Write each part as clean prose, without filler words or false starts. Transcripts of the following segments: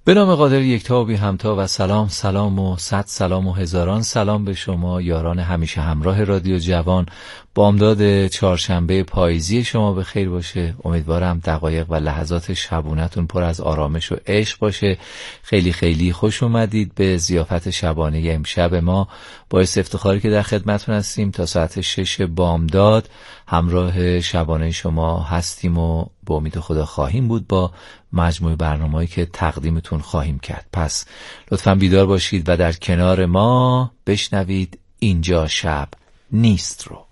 به نام قادر یکتا و بی همتا و سلام و صد سلام و هزاران سلام به شما یاران همیشه همراه رادیو جوان. بامداد چهارشنبه پاییزی شما به خیر باشه. امیدوارم دقایق و لحظات شبونتون پر از آرامش و عشق باشه. خیلی خیلی خوش اومدید به ضیافت شبانه امشب ما. باعث افتخاری که در خدمتتون هستیم تا ساعت 6 بامداد همراه شبانه شما هستیم و به امید خدا خواهیم بود با مجموعه برنامه‌ای که تقدیمتون خواهیم کرد. پس لطفاً بیدار باشید و در کنار ما بشنوید اینجا شب نیست رو.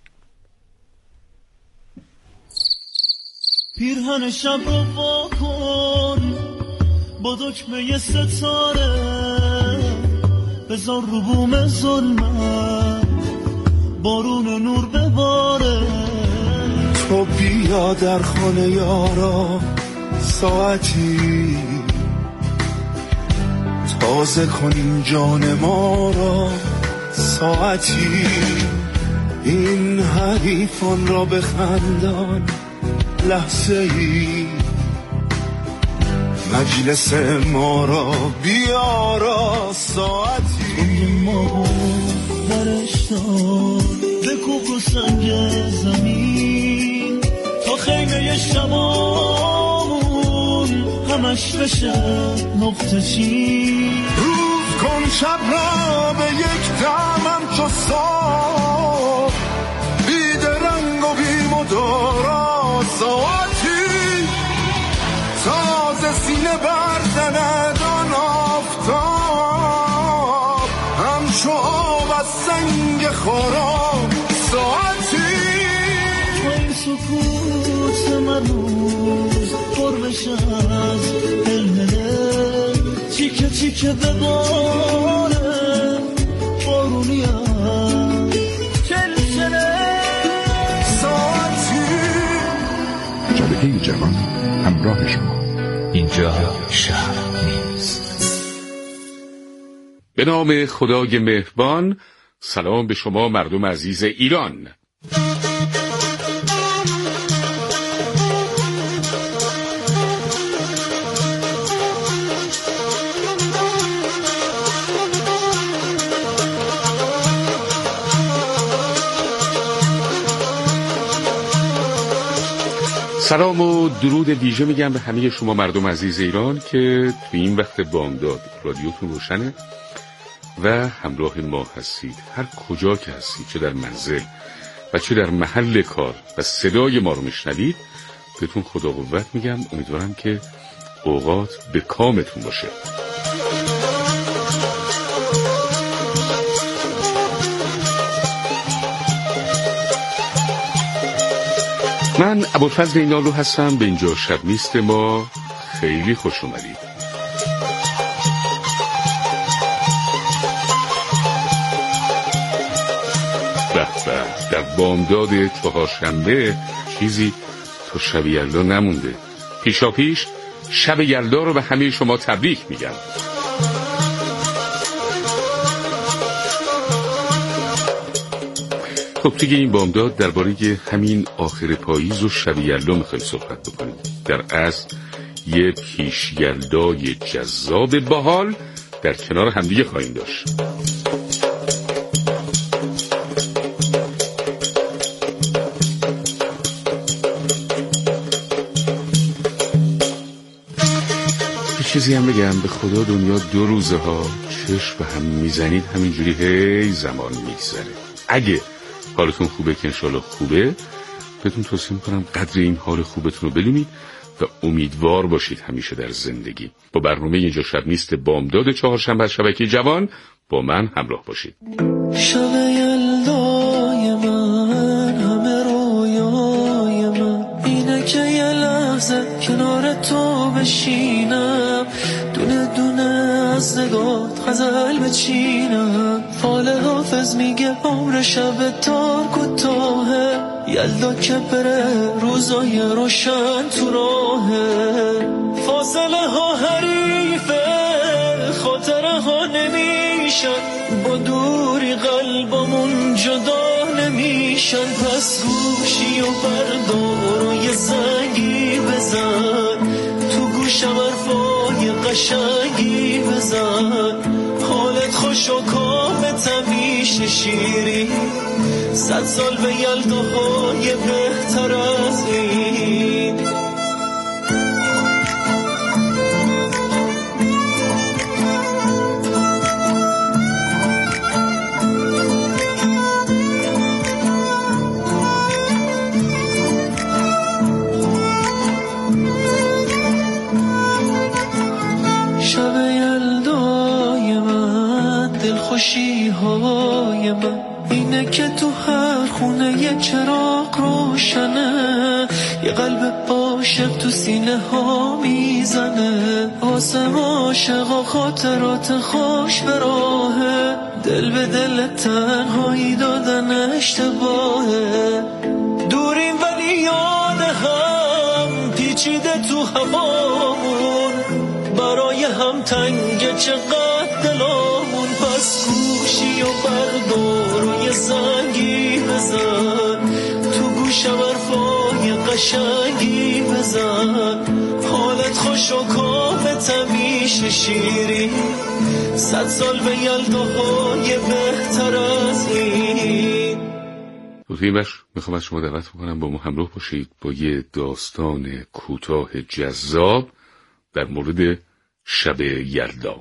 پیرهن شب رو واکن با دکمه ستاره، بذار رو بوم ظلمت بارون نور بباره. تو بیا در خانه یارا ساعتی تازه کنیم جان ما را، ساعتی این حریفان را بخندان، لحظه ای مجلس ما را بیارا، ساعتی توی ما برشتار بکوب رو سنگ زمین تا خیمه شبامون همش بشه نقطه چین. روز کن شب را به یک دمم چو صبح، بید رنگ و بی مدارا، ساعتی تازه سینه بردند آن آفتاب، همچو آب از سنگ خورا، ساعتی تو این سکوت مرموز پر بشه از هلهله، چیکه چیکه بباره بارونی هم چلچله، ساعتی جبهه جوان همراه شما. اینجا شب نیست. به نام خدای مهربان. سلام به شما مردم عزیز ایران. سلام و درود ویژه میگم به همه شما مردم عزیز ایران که تو این وقت بامداد رادیوتون روشنه و همراه ما هستید. هر کجا که هستید، چه در منزل و چه در محل کار و صدای ما رو میشنوید، بهتون خدا قوت میگم. امیدوارم که اوقات به کامتون باشه. من ابوالفضل اینالو هستم. به اینجا شب نیست ما خیلی خوش اومدید. به در بامداد چهارشنبه چیزی تا شب یلدا نمونده. پیشا پیش شب یلدا رو به همه شما تبریک میگم. خب دیگه این بامداد درباره همین آخر پاییز و شب یلدا میخوایم صحبت بکنیم. در اصل یه پیش یلدای جذاب باحال در کنار همدیگه خواهیم داشت. چیزی هم بگم، به خدا دنیا 2 روزه ها چشم به هم میزنید همینجوری هی زمان میگذره. اگه حالتون خوبه که انشالله خوبه، بهتون توصیه میکنم قدر این حال خوبتون رو بدونید و امیدوار باشید همیشه در زندگی. با برنامه اینجا شب نیست بامداد چهارشنبه از شبکه جوان با من همراه باشید. شب یلدای من همه رویای من اینه که یه لحظه کنار تو بشینم، دونه دونه از نگات غزل بچینم. فال حافظ میگه عمر شب تار کوتاهه، یلدا که بره روزای روشن تو راهه. فاصله ها حریفه، خاطره ها نمیشن، با دوری قلبمون جدا نمیشن. پس گوشی و بردار و یه زنگی بزن، تو گوشم حرفای قشنگی بزن، حالت خوش و کامت همیشه شیری، 100 سال به یلداهای بهتر از این. خوشی های من اینه که تو هر خونه یه چراغ روشنه، یه قلب عاشق تو سینه ها میزنه، واسه عاشقا خاطرات خوش به راهه، دل به دل تنهایی دادن اشتباهه، دوریم ولی یاد هم پیچیده تو هوامون، برای هم تنگه چقدر دلامون، پس گوشی و بردار و یه زنگی بزن، تو گوشم حرفای قشنگی بزن، حالت خوش و کامت همیشه شیری، 100 سال به یلداهای بهتر از این. توی این بخش میخوام از شما دعوت بکنم با ما همراه باشید با یه داستان کوتاه جذاب در مورد شب یلدا.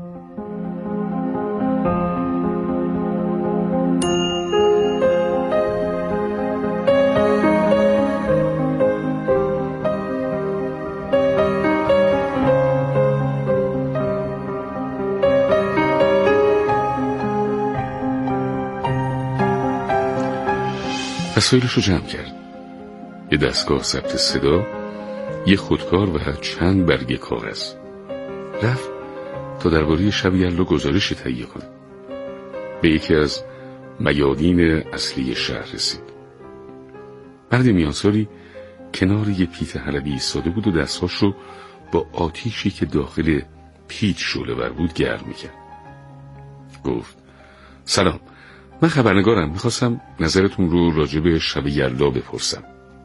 وسایلش رو جمع کرد، یه دستگاه ضبط صدا، یه خودکار و چند برگ کاغذ. رفت تا درباره شب یلدا گزارشی تهیه کنه. به یکی از میادین اصلی شهر رسید. مرد میانسالی کنار یه پیت حلبی ایستاده بود و دستهاش رو با آتیشی که داخل پیت شعله‌ور بود گرم میکرد. گفت: سلام، من خبرنگارم، میخواستم نظرتون رو راجع به شب یلدا بپرسم.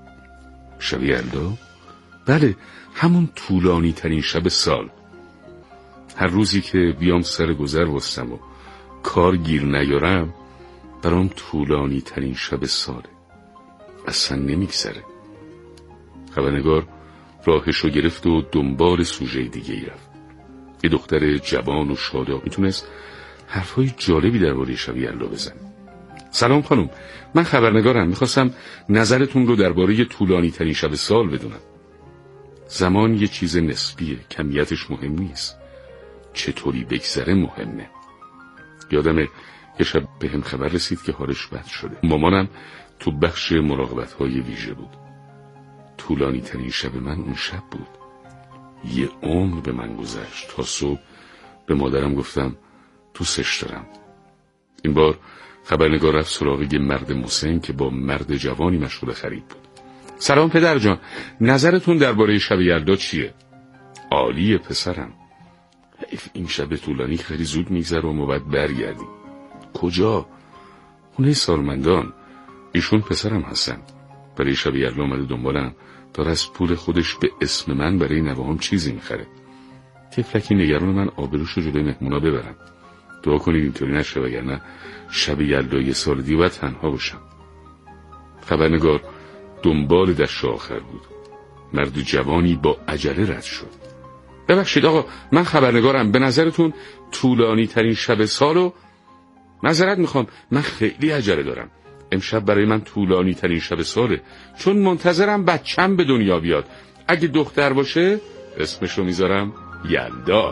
شب یلدا؟ بله، همون طولانی ترین شب سال. هر روزی که بیام سر گذر وستم و کار گیر نیارم برام طولانی ترین شب ساله، اصلا نمیگذره. خبرنگار راهشو گرفت و دنبال سوژه دیگه ای رفت. یه دختر جوان و شاداب میتونست حرفای جالبی درباره شب یلدا بزنه. سلام خانم، من خبرنگارم، میخواستم نظرتون رو درباره طولانی ترین شب سال بدونم. زمان یه چیز نسبیه، کمیتش مهم نیست، چطوری بگذره مهمه. یادمه یه شب به هم خبر رسید که حالش بد شده. مامانم تو بخش مراقبت‌های ویژه بود. طولانی ترین شب من اون شب بود. یه عمر به من گذشت. تا صبح به مادرم گفتم دوستش دارم. این بار خبرنگار رفت سراغ یه مرد مسن که با مرد جوانی مشغول خرید بود. سلام پدر جان، نظرتون درباره شب یلدا چیه؟ عالیه پسرم. این شب طولانی خیلی زود میگذره و ما باید برگردیم. کجا؟ خونه سالمندان. ایشون پسرم هستن. برای شب یلدا اومده دنبالم، داره از پول خودش به اسم من برای نوه‌هام چیزی میخره. طفلکی نگران من آبروشو جلوی مهمونا ببرم. دعا کنید اینطوری نشه، وگرنه شب یلدا یه سال دیگه باید تنها باشم. خبرنگار دنبال دشت آخر بود. مرد جوانی با عجله رد شد. ببخشید آقا، من خبرنگارم، به نظرتون طولانی ترین شب سالو؟ معذرت میخوام، من خیلی عجله دارم. امشب برای من طولانی ترین شب ساله، چون منتظرم بچم به دنیا بیاد. اگه دختر باشه اسمشو میذارم یلدا.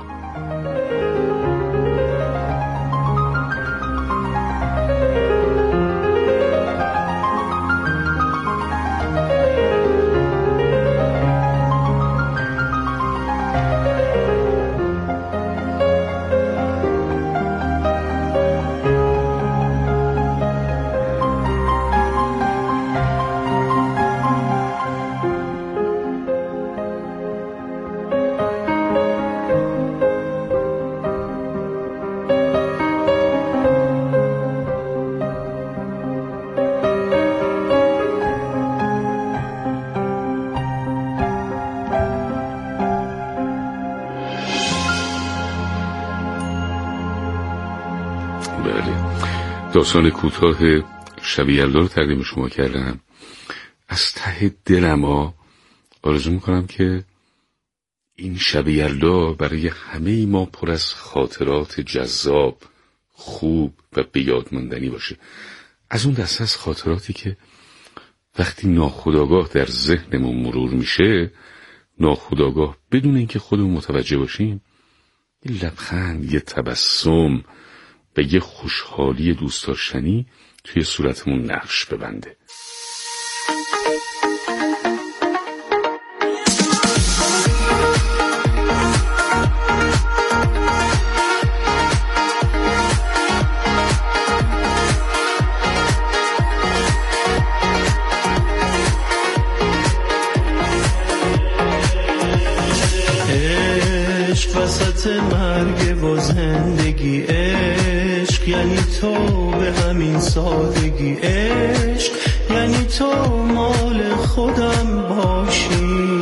بله، داستان کوتاه شب یلدا رو تقدیم شما کردم. از ته دلم آرزو میکنم که این شب یلدا برای همه ما پر از خاطرات جذاب، خوب و به یاد ماندنی باشه. از اون دسته از خاطراتی که وقتی ناخودآگاه در ذهنمون مرور میشه، ناخودآگاه بدون اینکه خودمون متوجه باشیم، یه لبخند، یه تبسم و یه خوشحالی دوست داشتنی توی صورتمون نقش ببنده. وسط مرگ و زندگی، عشق یعنی تو به همین سادگی، عشق یعنی تو مال خودم باشی،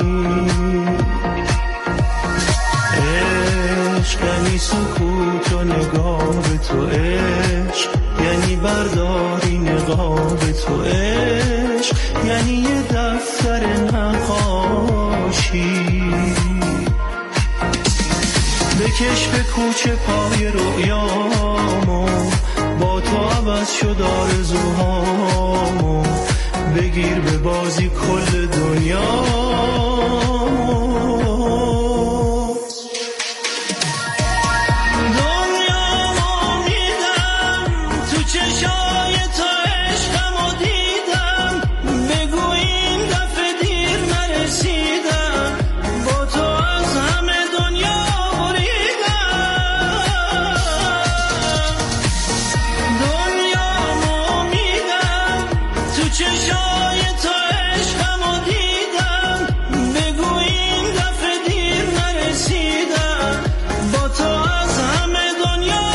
عشق یعنی سکوت و نگاه به تو، عشق یعنی برداری نقاب تو، عشق یعنی یه دفتر نقاشی، بکش به کوچه پای رؤیامو، با تو عوض شد آرزوهامو، بگیر به بازی کل دنیامو، دنیامو میدم تو چشای تو، عشقمو دیدم، بگو این دفعه دیر نرسیدم، با تو از همه دنیا چشای تو، عشقمو دیدم، بگو این دفعه دیر نرسیدم، با تو از همه دنیا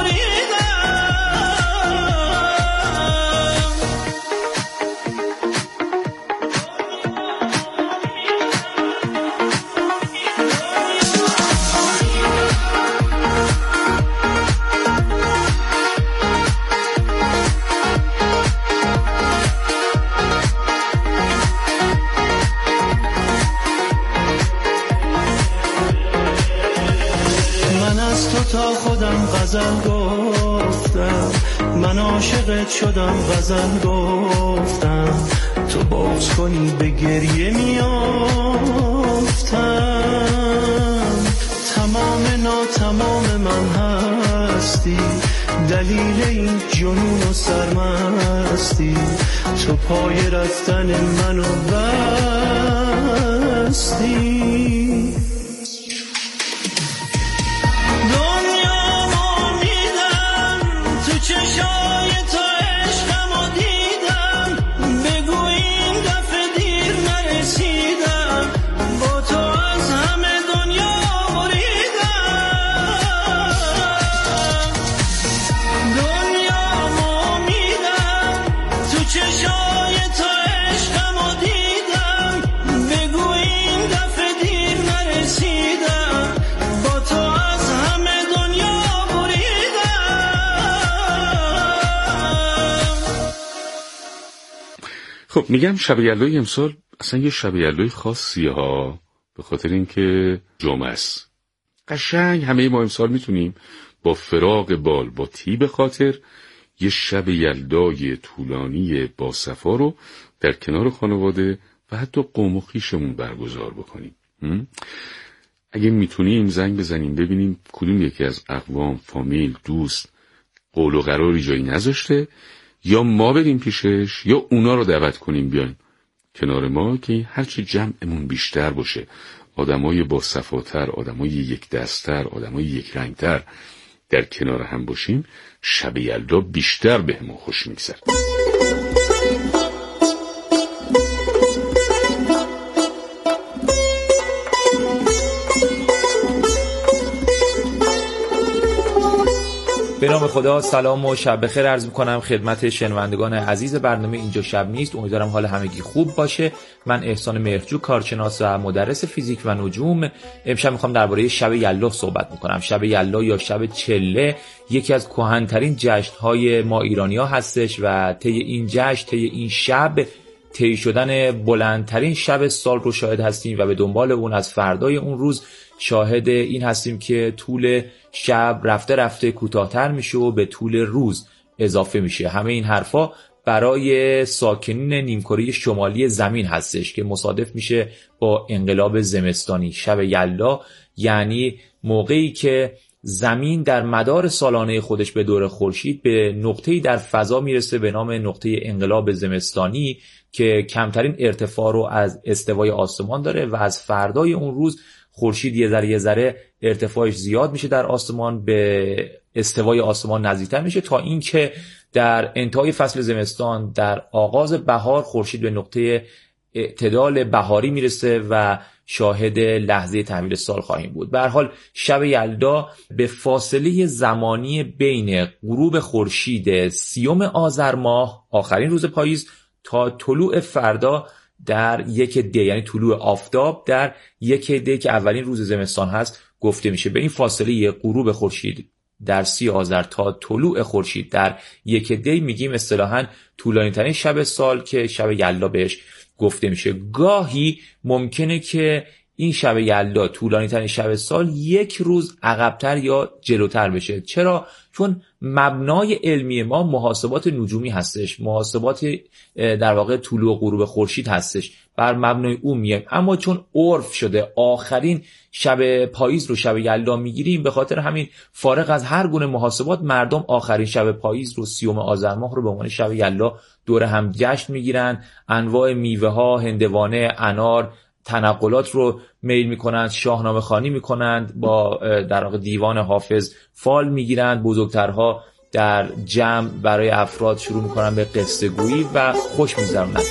تا خودم غزل گفتم، من عاشقت شدم غزل گفتم، تو بغض کنی به گریه میافتم، تمام ناتمام من هستی، دلیل این جنون و سرمستی، تو پای رفتن منو بستی، چشای تو، عشقمو دیدم، بگو این دفعه دیر نرسیدم، با تو از همه دنیا بریدم، دنیامو میدم تو چشای تو، عشقمو دیدم، بگو این دفعه دیر نرسیدم، با تو از همه دنیا خب میگم شب یلدای امسال اصلا یه شب یلدای خاصیه ها، به خاطر اینکه جمعه است. قشنگ همه ما امسال میتونیم با فراق بال، با طیب خاطر، یه شب یلدای طولانی با صفا رو در کنار خانواده و حتی قوم و خویشمون برگزار بکنیم. اگه میتونیم زنگ بزنیم ببینیم کدوم یکی از اقوام، فامیل، دوست قول و قراری جایی نذاشته، یا ما بریم پیشش یا اونا رو دعوت کنیم بیان کنار ما، که هرچی جمعمون بیشتر باشه، آدمای با صفاتر، آدمای یک دستتر، آدمای یک رنگتر در کنار هم باشیم، شب یلدا بیشتر بهمون خوش میگذره. به نام خدا، سلام و شب بخیر عرض می‌کنم خدمت شنوندگان عزیز برنامه اینجا شب نیست. امیدوارم حال همگی خوب باشه. من احسان مهرجو، کارشناس و مدرس فیزیک و نجوم، امشب می‌خوام درباره شب یلدا صحبت می‌کنم. شب یلدا یا شب چله یکی از کهن‌ترین جشن‌های ما ایرانی‌ها هستش و طی این جشن، طی این شب، طی شدن بلندترین شب سال رو شاهد هستیم و به دنبال اون از فردای اون روز شاهد این هستیم که طول شب رفته رفته کوتاه‌تر میشه و به طول روز اضافه میشه. همه این حرفا برای ساکنین نیمکره شمالی زمین هستش که مصادف میشه با انقلاب زمستانی. شب یلدا یعنی موقعی که زمین در مدار سالانه خودش به دور خورشید به نقطه‌ای در فضا میرسه به نام نقطه انقلاب زمستانی که کمترین ارتفاع رو از استوای آسمان داره و از فردای اون روز خورشید یه ذره ارتفاعش زیاد میشه در آسمان، به استوای آسمان نزدیکتر میشه تا اینکه در انتهای فصل زمستان در آغاز بهار خورشید به نقطه اعتدال بهاری میرسه و شاهد لحظه تحویل سال خواهیم بود. به هر حال شب یلدا به فاصله زمانی بین غروب خورشید 30 آذر ماه، آخرین روز پاییز، تا طلوع فردا در 1 دی، یعنی طلوع آفتاب در 1 دی که اولین روز زمستان هست، گفته میشه. به این فاصله غروب خورشید در 30 آذر تا طلوع خورشید در 1 دی میگیم اصطلاحاً طولانی ترین شب سال که شب یلدا بهش گفته میشه. گاهی ممکنه که این شب یلدا طولانی ترین شب سال 1 روز عقب‌تر یا جلوتر بشه. چرا؟ چون مبنای علمی ما محاسبات نجومی هستش، محاسبات در واقع طلوع و غروب خورشید هستش، بر مبنای اون میایم. اما چون عرف شده آخرین شب پاییز رو شب یلدا میگیریم، به خاطر همین فارغ از هر گونه محاسبات مردم آخرین شب پاییز رو 30 آذر ماه رو به عنوان شب یلدا دور هم جشن میگیرن. انواع میوه ها، هندوانه، انار، تنقلات رو میل میکنند، شاهنامه خوانی میکنند، با در واقع دیوان حافظ فال میگیرند. بزرگترها در جمع برای افراد شروع میکنن به قصه گویی و خوش میگذرونند.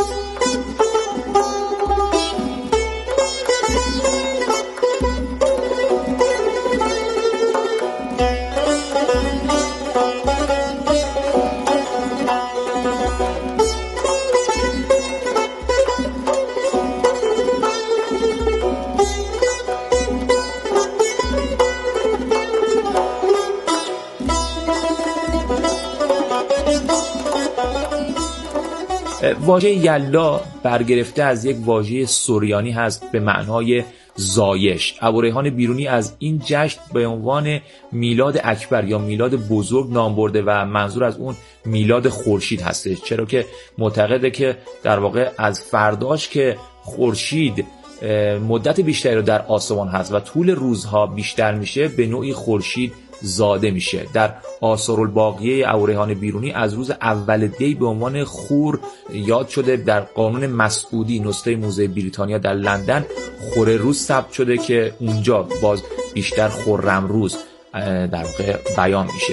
واژه یلدا برگرفته از یک واژه سوریانی هست به معنای زایش. ابوریحان بیرونی از این جشن به عنوان میلاد اکبر یا میلاد بزرگ نام برده و منظور از اون میلاد خورشید هستش، چرا که معتقده که در واقع از فرداش که خورشید مدت بیشتری رو در آسمان هست و طول روزها بیشتر میشه، به نوعی خورشید زاده میشه. در آثارالباقیه ابوریحان بیرونی از روز اول دی به عنوان خور یاد شده. در قانون مسعودی، نسخه موزه بریتانیا در لندن، خور روز ثبت شده که اونجا باز بیشتر خرم روز در واقع بیان میشه.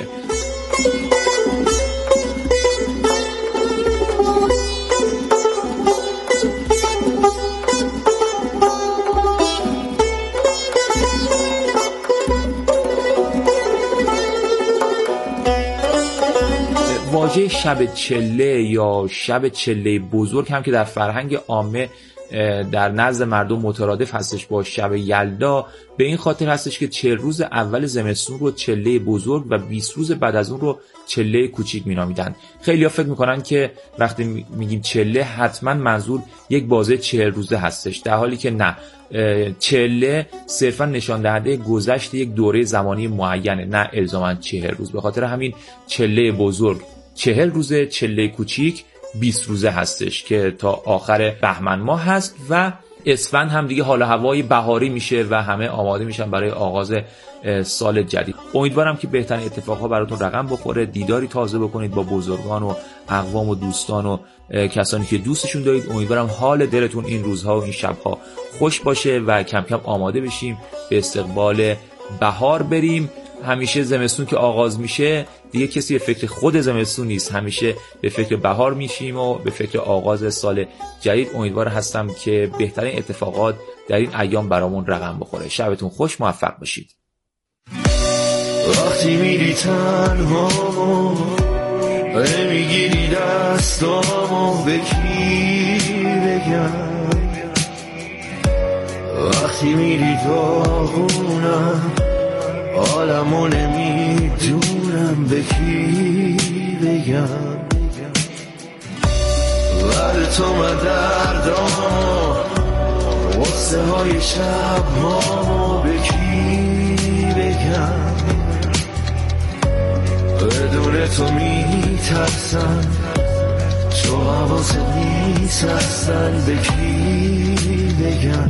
واژه شب چله یا شب چله بزرگ هم که در فرهنگ عامه در نزد مردم مترادف هستش با شب یلدا، به این خاطر هستش که 40 روز اول زمستون رو چله بزرگ و 20 روز بعد از اون رو چله کوچیک مینامیدن. خیلی‌ها فکر میکنن که وقتی میگیم چله حتما منظور یک بازه 40 روزه هستش، در حالی که نه. چله صرفا نشان دهنده گذشت یک دوره زمانی معینه، نه الزاما 40 روز. به خاطر همین چله بزرگ 40 روزه، چله کوچیک 20 روزه هستش که تا آخر بهمن ماه هست و اسفند هم دیگه حال هوای بهاری میشه و همه آماده میشن برای آغاز سال جدید. امیدوارم که بهترین اتفاقها براتون رقم بخوره، دیداری تازه بکنید با بزرگان و اقوام و دوستان و کسانی که دوستشون دارید. امیدوارم حال دلتون این روزها و این شبها خوش باشه و کم کم آماده بشیم به استقبال بهار بریم. همیشه زمستون که آغاز میشه دیگه کسی به فکر خود زمستون نیست، همیشه به فکر بهار میشیم و به فکر آغاز سال جدید. امیدوار هستم که بهترین اتفاقات در این ایام برامون رقم بخوره. شبتون خوش، موفق باشید. وقتی میری تنها میگیری دستامو به کی بگم، وقتی میری داغونم عالمو نمیدونم به کی بگم، بر تو من دردامو غصه های شبهامو به کی بگم، بدون تو میترسم تو حواست نیست اصلا به کی بگم.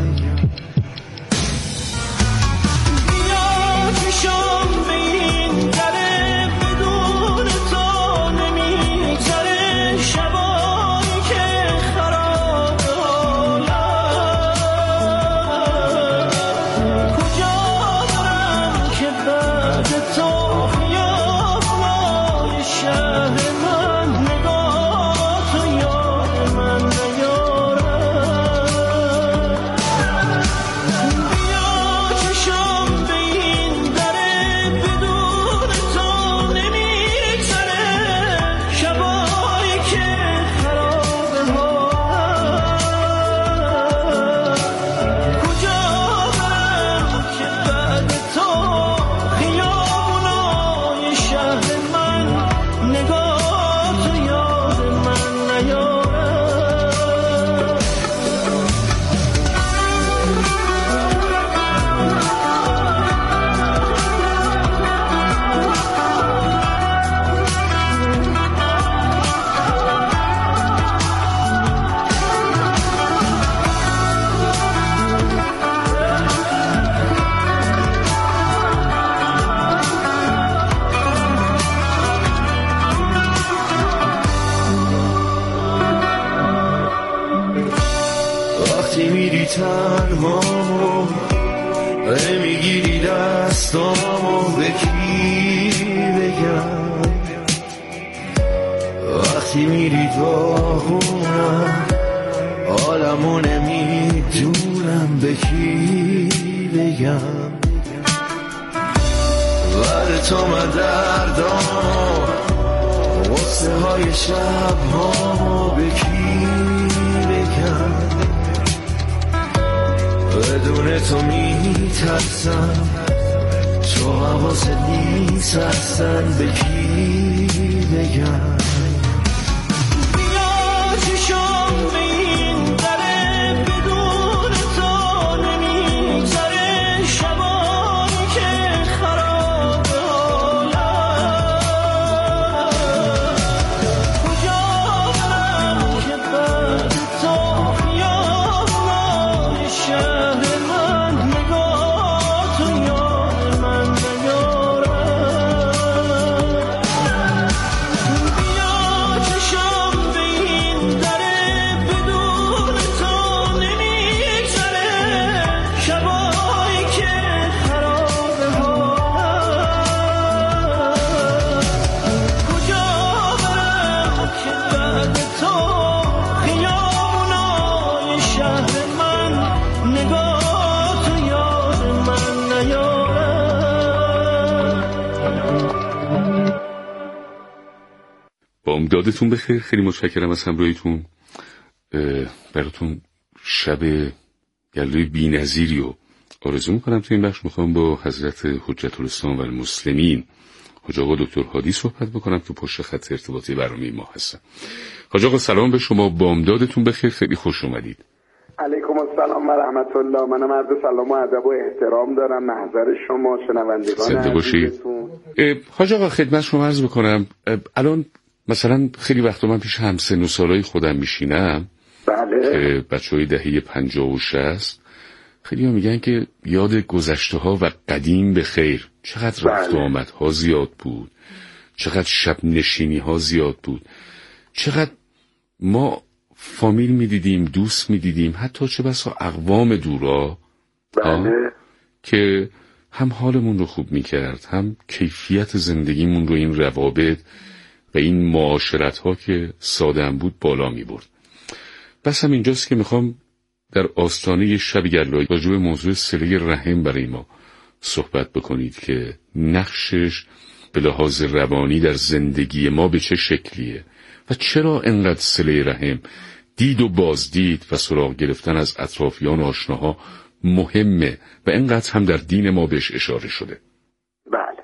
وقتی میری تنها میگیری دستامو به کی بگم، وقتی میری داغونم عالمو نمیدونم به کی بگم، بر تو من دردامو غصه های شبهامو به کی بگم، بدون تو میترسم تو حواست نیست اصلا به کی بگم. بیا چشم به این دره بدون تو نمیگذره، شبایی که خراب حالم کجا برم که بعد تو خیابونای شهر من نگاه تو یاد من نیارم. بیا چشم به این دره بدون تو نمیگذره، شبایی که خراب حالم کجا برم که بعد تو خیابونای شهر من نگاه تو یاد من نیارم. بامدادتون بخیر. خیلی متشکرم از همراهیتون. براتون شب گلوی بی‌نظیری رو آرزو میکنم. تو این بخش میخوام با حضرت حجت الاسلام و المسلمین حاج آقا دکتر هادی صحبت بکنم که پشت خط ارتباطی برنامه ما هستن. حاج آقا سلام به شما، بامدادتون بخیر، خیلی خوش اومدید. علیکم السلام و رحمت الله. منم عرض سلام و ادب و احترام دارم محضر شما شنوندگان زنده باشید. حاج آقا خدمت شما عرض بکنم، الان مثلا خیلی وقتا من پیش همسن و سالای خودم میشینم، بله، که بچهای دهه 50 و 60 خیلی ها میگن که یاد گذشته ها و قدیم به خیر، چقدر رفت و آمد ها زیاد بود، چقدر شب نشینی ها زیاد بود، چقدر ما فامیل میدیدیم، دوست میدیدیم، حتی چه بسا اقوام دورا که هم حالمون رو خوب میکرد، هم کیفیت زندگیمون رو این روابط و این معاشرت ها که ساده هم بود بالا میبرد. بس هم اینجاست که میخوام در آستانه شب گلایی راجع به موضوع صله رحم برای ما صحبت بکنید که نقشش به لحاظ روانی در زندگی ما به چه شکلیه و چرا انقدر صله رحم، دید و بازدید و سراغ گرفتن از اطرافیان و آشناها مهمه و انقدر هم در دین ما بهش اشاره شده. بله،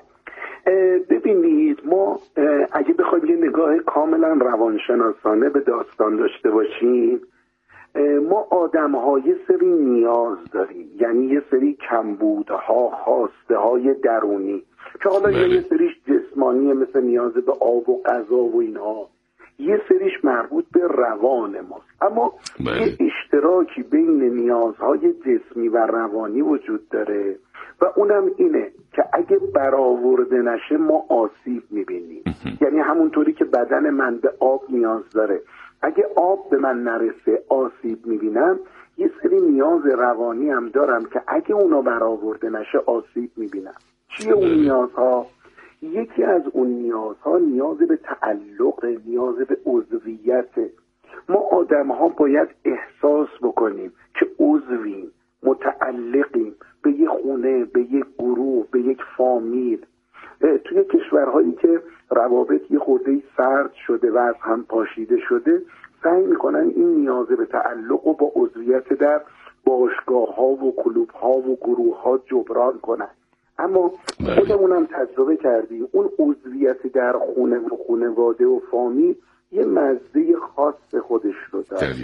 ببینید ما اگه بخوایم یه نگاه کاملا روانشناسانه به داستان داشته باشیم، ما آدم ها یه سری نیاز داریم، یعنی یه سری کمبودها، خواسته های درونی که حالا یه سریش جسمانیه مثل نیاز به آب و غذا و اینها، یه سریش مربوط به روان ماست. اما یه اشتراکی بین نیازهای جسمی و روانی وجود داره و اونم اینه که اگه برآورده نشه ما آسیب میبینیم. یعنی همونطوری که بدن من به آب نیاز داره، اگه آب به من نرسه آسیب میبینم، یه سری نیاز روانی هم دارم که اگه اونا برآورده نشه آسیب میبینم. چیه اون نیازها؟ یکی از اون نیازها نیاز به تعلق، نیاز به عضویت. ما آدم ها باید احساس بکنیم که عضویم، متعلقیم به یک خونه، به یک گروه، به یک فامیل. توی کشورهایی که روابط یه خورده سرد شده و از هم پاشیده شده، سعی میکنن این نیاز به تعلق و با عضویت در باشگاه ها و کلوب ها و گروه ها جبران کنن. اما خودمونم تجربه کردیم اون عضویت در خونه و خانواده و فامیل یه مزه خاص خودش رو داره.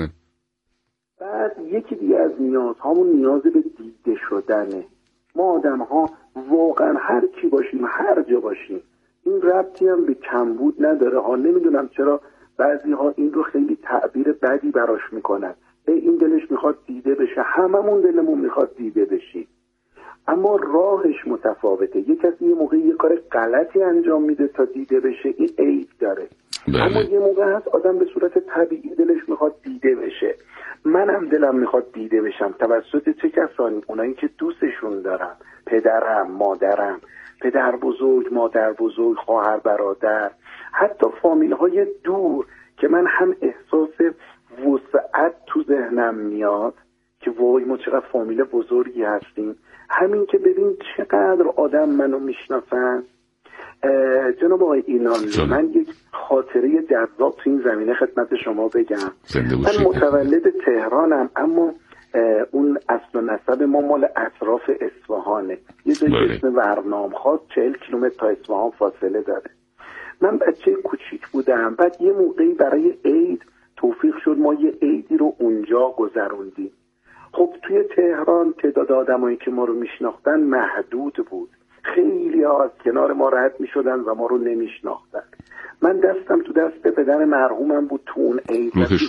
بعد یکی دیگه از نیازهامون نیاز به دیده شدنه. ما آدم ها واقعا هر کی باشیم، هر جا باشیم، این ربطی هم به کمبود نداره ها. نمیدونم چرا بعضی ها این رو خیلی تعبیر بدی براش میکنن. این دلش میخواد دیده بشه، هممون دلمون میخواد دیده بشی، اما راهش متفاوته. یک کسی یه موقع یه کار غلطی انجام میده تا دیده بشه، این عیب داره. اما یه موقع هست آدم به صورت طبیعی دلش میخواد دیده بشه. منم دلم میخواد دیده بشم توسط چه کسانی؟ اونایی که دوستشون دارم، پدرم، مادرم، پدر بزرگ، مادر بزرگ، خواهر برادر، حتی فامیل های دور که من هم احساس وسعت تو ذهنم میاد که وای ما چقدر فامیل بزرگی هستیم. همین که ببین چقدر آدم منو میشناسن. جناب آقای اینان، من یک خاطره جذاب تو این زمینه خدمت شما بگم. من متولد تهرانم، اما اون اصل و نسب ما مال اطراف اصفهانه. یه جایی اسم ورنامخواد 40 کیلومتر تا اصفهان فاصله داره. من بچه کوچیک بودم. بعد یه موقعی برای عید توفیق شد ما یه عیدی رو اونجا گذروندیم. خب توی تهران تعداد آدمایی که ما رو میشناختن محدود بود. خیلی ها از کنار ما رد میشدن و ما رو نمیشناختن. من دستم تو دست پدر مرحومم بود تو اون عید،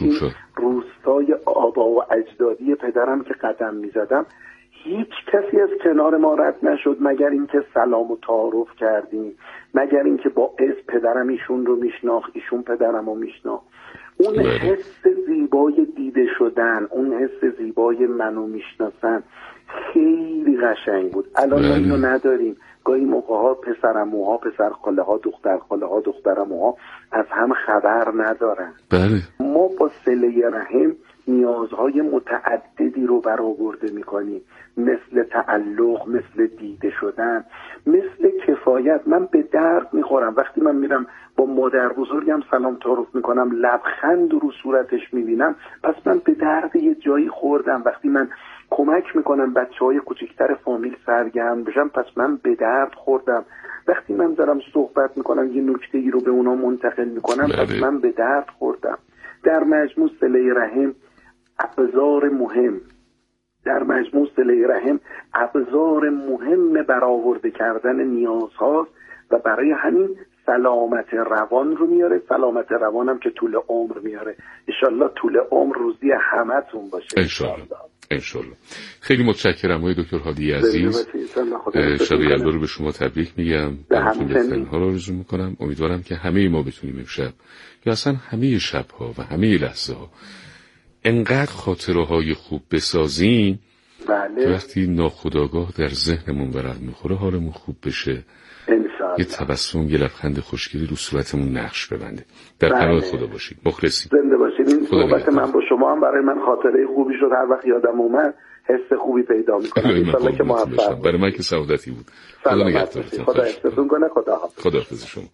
روستای آبا و اجدادی پدرم که قدم میزدم. هیچ کسی از کنار ما رد نشد مگر اینکه سلام و تعارف کردیم، مگر اینکه با اسم پدرم ایشون رو میشناخت، ایشون پدرم رو میشناخت. اون حس زیبای دیده شدن، اون حس زیبای منو میشناسن خیلی قشنگ بود. الان اینو نداریم. گاهی موقع ها پسرعموها، پسر خاله ها، دختر خاله ها، دخترعموها از هم خبر ندارن. ما با صله رحم نیازهای متعددی رو برآورده میکنیم، مثل تعلق، مثل دیده شدن، مثل کفایت. من به درد میخورم وقتی من میرم با مادر بزرگم سلام تعارف میکنم، لبخند رو صورتش میبینم، پس من به درد یه جایی خوردم. وقتی من کمک میکنم بچهای کوچکتر فامیل سرگرم بشن، پس من به درد خوردم. وقتی من دارم صحبت میکنم یه نکته ای رو به اونا منتقل میکنم، پس من به درد خوردم. در مجموع صله رحم ابزار مهم، در مجموع صله رحم ابزار مهم برآورده کردن نیازهاست و برای همین سلامت روان رو میاره. سلامت روان هم که طول عمر میاره. انشالله طول عمر روزی همتون باشه. انشالله. خیلی متشکرم آقای دکتر هادی عزیز. شب یلدا رو به شما تبریک میگم. براتون بهترین‌ها رو آرزو میکنم. امیدوارم که همه ما بتونیم امشب یا اصلا همه شب‌ها و همه لحظه‌ها انقدر خاطره‌های خوب بسازیم که وقتی ناخودآگاه در ذهنمون ورق میخوره حالمون خوب بشه. یه تبسم، یه لبخند خوشگلی رو صورتمون نقش ببنده. در پناه خدا باشید. مخلصیم. زنده باشید. این صحبت من با شما هم برای من خاطره خوبی شد. هر وقت یادم اومد حس خوبی پیدا میکنم. انشالله که موفق. برای من که سعادتی بود. خدا نگهدارتون. خدا حفظتون کنه. خدا حافظ شما.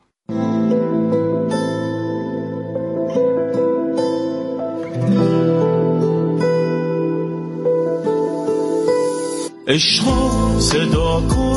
عشق صدا کن